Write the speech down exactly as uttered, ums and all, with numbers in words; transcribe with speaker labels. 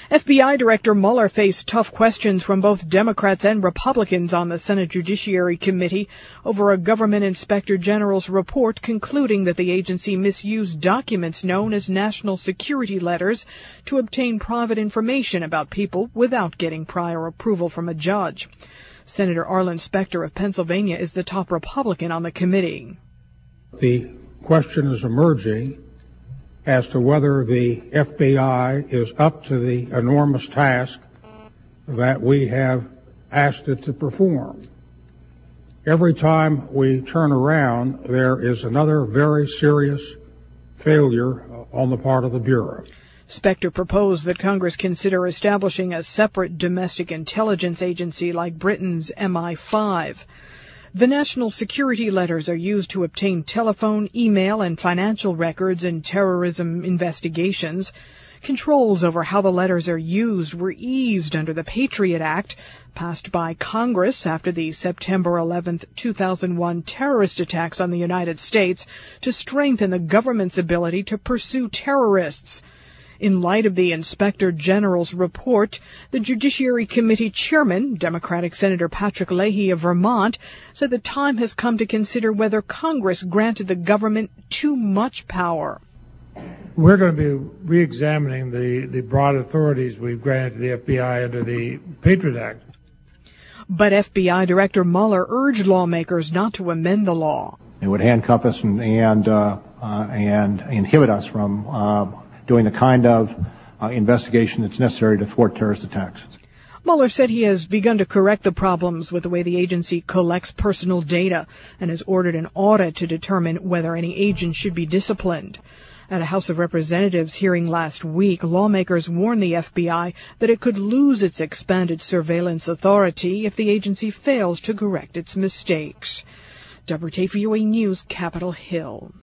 Speaker 1: F B I Director Mueller faced tough questions from both Democrats and Republicans on the Senate Judiciary Committee over a government inspector general's report concluding that the agency misused documents known as national security letters to obtain private information about people without getting prior approval from a judge. Senator Arlen Specter of Pennsylvania is the top Republican on the committee.
Speaker 2: The question is emerging as to whether the F B I is up to the enormous task that we have asked it to perform. Every time we turn around, there is another very serious failure on the part of the Bureau.
Speaker 1: Specter proposed that Congress consider establishing a separate domestic intelligence agency like Britain's M I five. The national security letters are used to obtain telephone, email, and financial records in terrorism investigations. Controls over how the letters are used were eased under the Patriot Act, passed by Congress after the September eleventh, two thousand one terrorist attacks on the United States, to strengthen the government's ability to pursue terrorists. In light of the Inspector General's report, the Judiciary Committee chairman, Democratic Senator Patrick Leahy of Vermont, said the time has come to consider whether Congress granted the government too much power.
Speaker 3: We're going to be re-examining the, the broad authorities we've granted to the F B I under the Patriot Act.
Speaker 1: But F B I Director Mueller urged lawmakers not to amend the law.
Speaker 4: It would handcuff us and and, uh, uh, and inhibit us from uh, doing the kind of uh, investigation that's necessary to thwart terrorist attacks.
Speaker 1: Mueller said he has begun to correct the problems with the way the agency collects personal data and has ordered an audit to determine whether any agent should be disciplined. At a House of Representatives hearing last week, lawmakers warned the F B I that it could lose its expanded surveillance authority if the agency fails to correct its mistakes. W T V U A News, Capitol Hill.